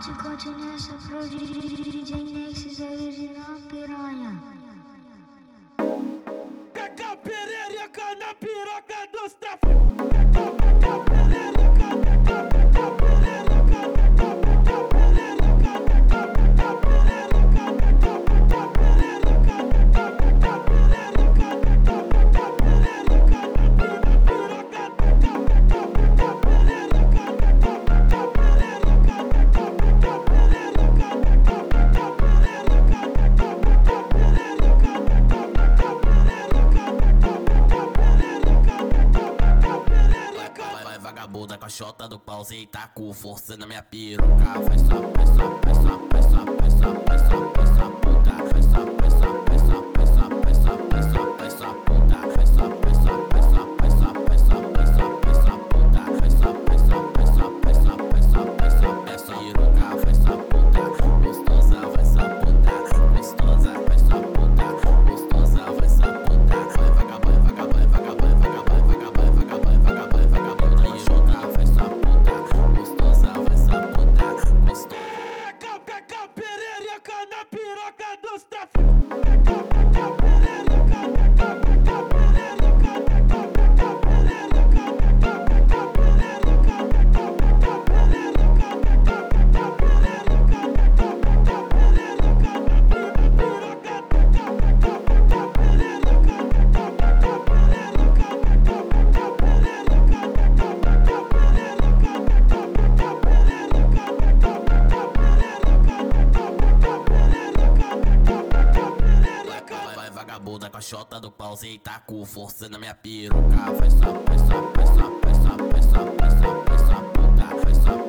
Corte nessa pro DJ Nexus original piranha. Pega a perereca na piroca dos traficantes. Pega a perereca, pega a perereca, pega a perereca, pega a perereca, pega a perereca, pega a perereca, pega a perereca, piroca, pega a perereca, vai vagabunda com a chota do pau, cê tá com força na minha piroca. Vai só, vai só, vai só, vai só, vai só, vai só, vai só, puta. Vai só, vai só, vai só, vai só, vai só, vai só, vai só, puta. Vai só, vai só, vai só, vai só, vai só, vai só, vai só, puta. Vai só, vai só, vai só, vai só, vai só, vai só, vai só, piroca. Vai só, puta. Gostosa, vai só, puta. Gostosa, vai só, puta. Gostosa, vai só, puta. Vai vagabunda, vagabunda, vagabunda, vagabunda, vagabunda, vagabunda, vagabunda, e chota. Vai só, puta. Gostosa, vai só, puta. Gostosa. Pega a perereca na piroca dos traficantes. Pega a perereca, pega a perereca, pega a perereca, pega a perereca, pega a perereca, pega a perereca, pega a perereca, piroca, pega a perereca, pega a perereca, pega a perereca, pega a perereca, pega a vai vagabunda com a chota do pau, cê tá com força na minha piroca. Vai só, vai só, vai só, vai só, vai só, vai só, vai só, puta. Vai só.